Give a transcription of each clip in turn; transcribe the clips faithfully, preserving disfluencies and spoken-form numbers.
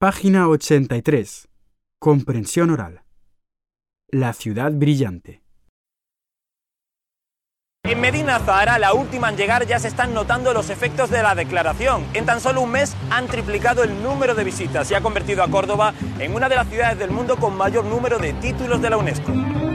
Página ochenta y tres. Comprensión oral. La ciudad brillante. En Medina Zahara, la última en llegar, ya se están notando los efectos de la declaración. En tan solo un mes han triplicado el número de visitas y ha convertido a Córdoba en una de las ciudades del mundo con mayor número de títulos de la UNESCO.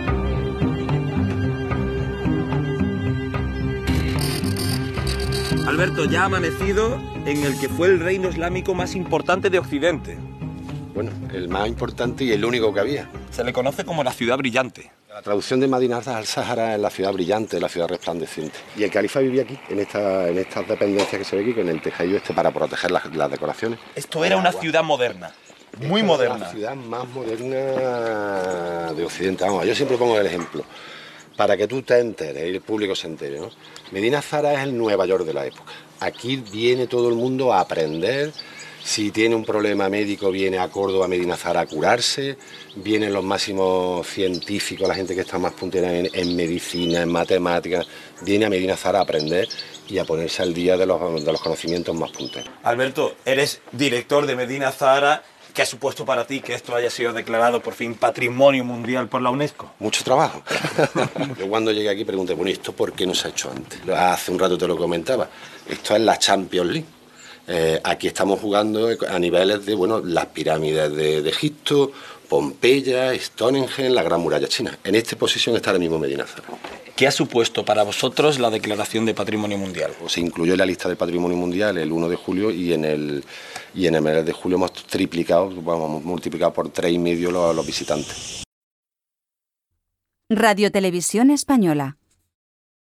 Alberto, ya ha amanecido en el que fue el reino islámico más importante de Occidente. Bueno, el más importante y el único que había. Se le conoce como la ciudad brillante. La traducción de Medina al-Sahara es la ciudad brillante, la ciudad resplandeciente. Y el califa vivía aquí, en, esta, en estas dependencias que se ve aquí, con el tejadillo este para proteger las, las decoraciones. Esto era una ciudad moderna, muy Esta moderna. Es la ciudad más moderna de Occidente. Vamos, yo siempre pongo el ejemplo, para que tú te enteres y el público se entere, ¿no? Medina Zahara es el Nueva York de la época. Aquí viene todo el mundo a aprender. Si tiene un problema médico, viene a Córdoba, a Medina Zahara a curarse. Vienen los máximos científicos, la gente que está más puntera en, en medicina, en matemáticas. Viene a Medina Zahara a aprender y a ponerse al día de los, de los conocimientos más punteros. Alberto, eres director de Medina Zahara. ¿Qué ha supuesto para ti que esto haya sido declarado por fin Patrimonio Mundial por la UNESCO? Mucho trabajo. Yo cuando llegué aquí pregunté, bueno, ¿y esto por qué no se ha hecho antes? Hace un rato te lo comentaba. Esto es la Champions League. Eh, aquí estamos jugando a niveles de, bueno, las pirámides de, de Egipto, Pompeya, Stonehenge, la Gran Muralla China. En esta posición está ahora mismo Medina Zahara. ¿Qué ha supuesto para vosotros la declaración de Patrimonio Mundial? Se incluyó en la lista del Patrimonio Mundial el uno de julio y en el, y en el mes de julio hemos triplicado, bueno, hemos multiplicado por tres y medio los, los visitantes. Radio Televisión Española.